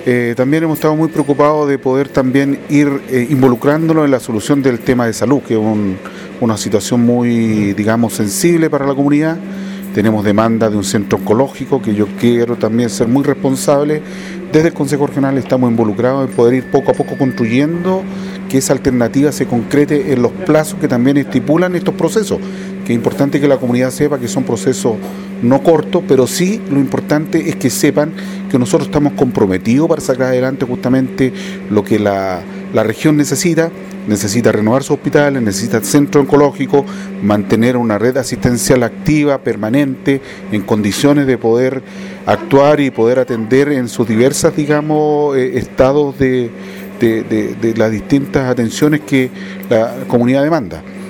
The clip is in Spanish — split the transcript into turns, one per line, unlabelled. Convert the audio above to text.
También hemos estado muy preocupados de poder también ir involucrándonos en la solución del tema de salud, que es una situación muy, digamos, sensible para la comunidad. Tenemos demanda de un centro oncológico que yo quiero también ser muy responsable. Desde el Consejo Regional estamos involucrados en poder ir poco a poco construyendo que esa alternativa se concrete en los plazos que también estipulan estos procesos. Que es importante que la comunidad sepa que son procesos no cortos, pero sí lo importante es que sepan que nosotros estamos comprometidos para sacar adelante justamente lo que la región necesita renovar sus hospitales, necesita centro oncológico, mantener una red asistencial activa, permanente, en condiciones de poder actuar y poder atender en sus diversas, digamos, estados de las distintas atenciones que la comunidad demanda.